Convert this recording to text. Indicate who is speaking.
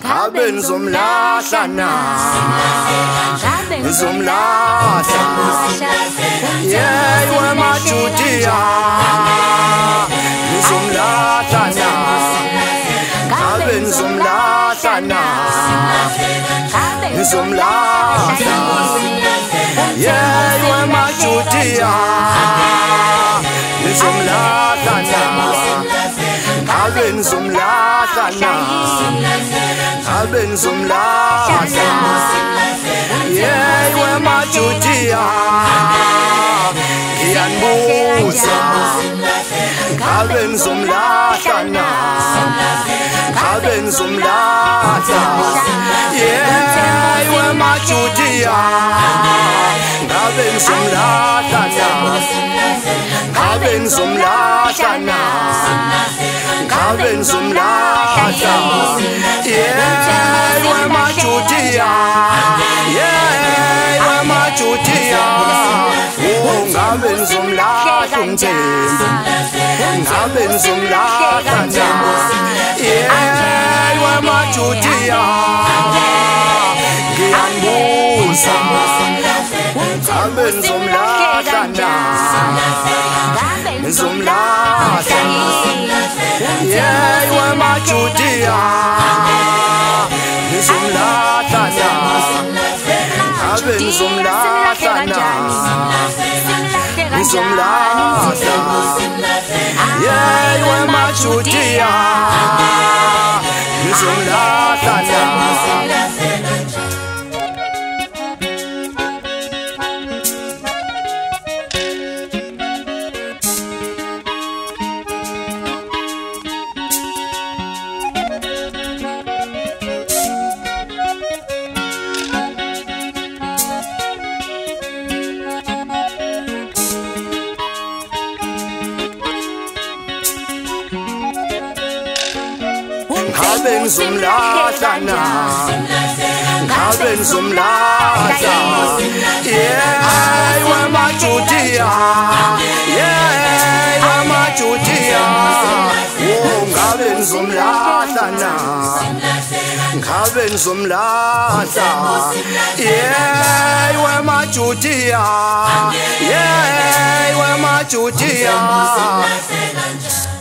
Speaker 1: ngabe ngizomlahla na ngizomlahla yewe majudiya ngizomlahla na ngabe ngizomlahla na ngizomlahla yewe majudiya ngizomlahla na ngabe ngizomlahla na ngabe ngizomlahla yewe majudiya ngiyanbuza ngabe ngizomlahla na ngabe ngizomlahla yewe majudiya ngabe ngizomlahla na ngabe ngizomlahla na ngabe ngizomlahla yewe majudiya yewe majudiya ngabe ngizomlahla umthembu ngabe ngizomlahla na yewe majudiya ngiyanbuza ngabe ngizomlahla na ngizomlahla yewe majudiya ngizomlahla na ngabe ngizomlahla na ngizomlahla yewe majudiya ngizomlahla na ngabe ngizomlahla na ngabe ngizomlahla yewe majudiya yewe majudiya ngabe ngizomlahla na ngabe ngizomlahla yewe majudiya yewe majudiya